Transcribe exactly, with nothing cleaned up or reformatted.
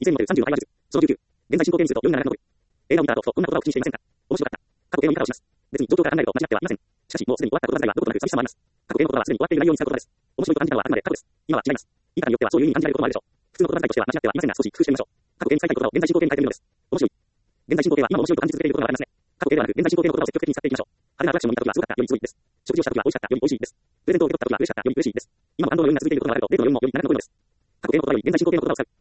いち モデルさんじゅうの会話術。そのじゅうきゅう。現在進行形にするとよんじゅうななので。映画を見た後、こんな言葉を口にしていませんか？面白かった。過去形の見方をします。別に状況から考えると間違ってはいません。しかし、もうすでに終わったことだけがどことなく寂しさもあります。過去形の言葉はすでに終わっている内容に使う言葉です。面白いと感じたのはあくまで過去です。今は違います。言い方によってはそういう意味に感じられることもあるでしょう。普通の言葉遣いとしては間違ってはいませんが、少し工夫してみましょう。過去形に使いたい言葉を現在進行形に変えてみるのです。面白い。現在進行形は今も面白いと感じ続けていることがありますね。過去形ではなく、現在進行形の言葉を積極的に使っていきましょう。派手なアトラクションを見た時はすごかったよりすごいです。食事をした時は美味しかったより美味しいです。プレゼントを受け取った時は嬉しかったより嬉しいです。今も感動の余韻が続いていることがあると、例の余韻も余韻にならなくなるのです。過去形の言葉より現在進行形の言葉を使う。